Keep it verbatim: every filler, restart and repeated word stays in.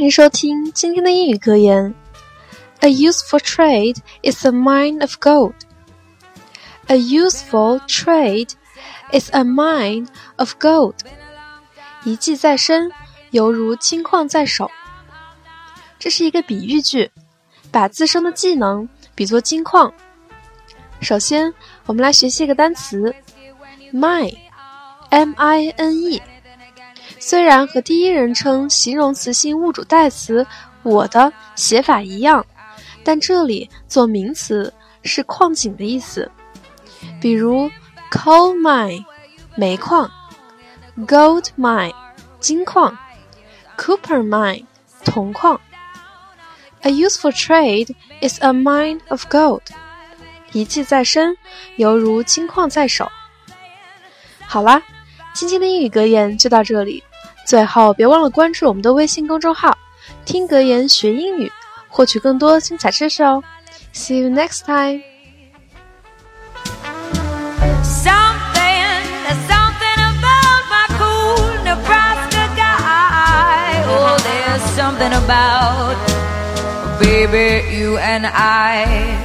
迎收听今天的英语格言。A useful trade is a mine of gold. A useful trade is a mine of gold. 一技在身，犹如金矿在手。这是一个比喻句，把自身的技能比作金矿。首先，我们来学习一个单词 mine M I N E。虽然和第一人称形容词性物主代词我的写法一样，但这里做名词是矿井的意思。比如 coal mine 煤矿， gold mine 金矿， copper mine 铜矿。 A useful trade is a mine of gold. 一技在身，犹如金矿在手。好啦，今天的英语格言就到这里。最后别忘了关注我们的微信公众号，听格言学英语，获取更多精彩知识哦。See you next time. Something, something about my cool Nebraska guy. Oh, there's something about baby, you and I.